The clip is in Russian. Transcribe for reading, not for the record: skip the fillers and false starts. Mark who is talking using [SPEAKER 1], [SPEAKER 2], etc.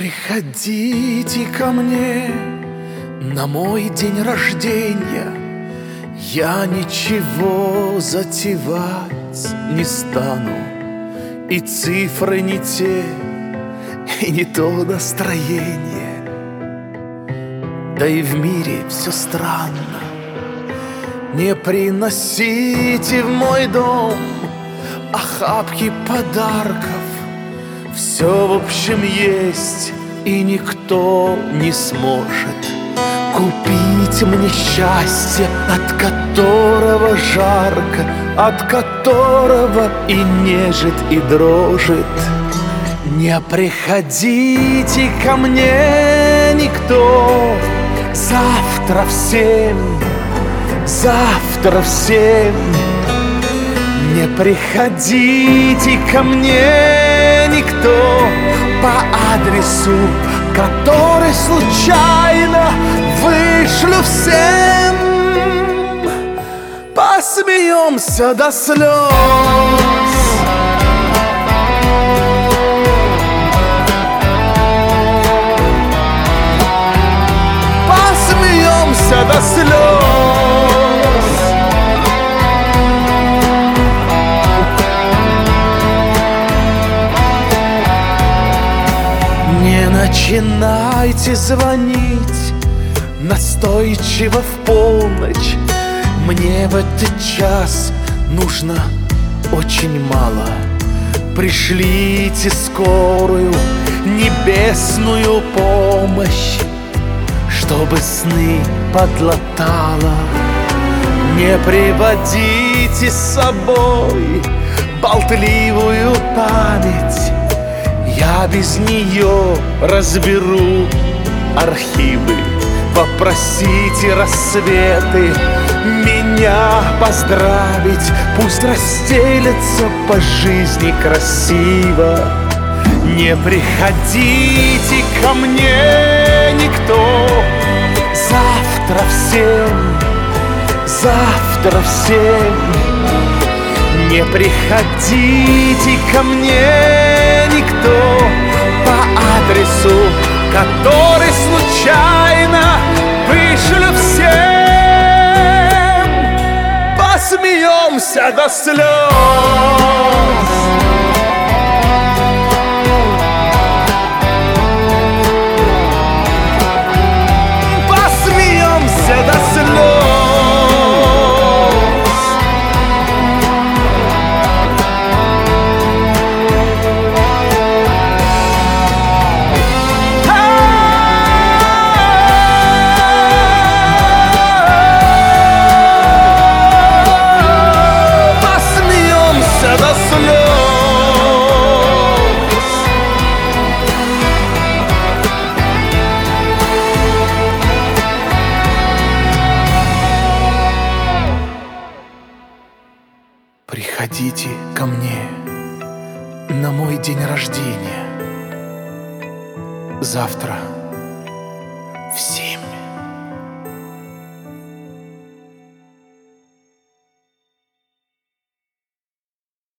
[SPEAKER 1] приходите ко мне на мой день рождения. Я ничего затевать не стану, и цифры не те, и не то настроение. Да и в мире все странно. Не приносите в мой дом охапки подарков. Все в общем есть, и никто не сможет купить мне счастье, от которого жарко, от которого и нежит, и дрожит. Не приходите ко мне никто завтра в 7, завтра в 7. Не приходите ко мне никто по адресу, который случайно вышлю всем. Посмеемся до слез. Посмеемся до слез. Не начинайте звонить настойчиво в полночь. Мне в этот час нужно очень мало. Пришлите скорую небесную помощь, чтобы сны подлатала. Не приводите с собой болтливую память. Я без нее разберу архивы. Попросите рассветы меня поздравить. Пусть расстелятся по жизни красиво. Не приходите ко мне никто завтра в 7, завтра в 7. Не приходите ко мне никто по адресу, который случайно вышлю всем. Посмеемся до слез. Посмеемся до слез. Приходите ко мне на мой день рождения завтра в 7.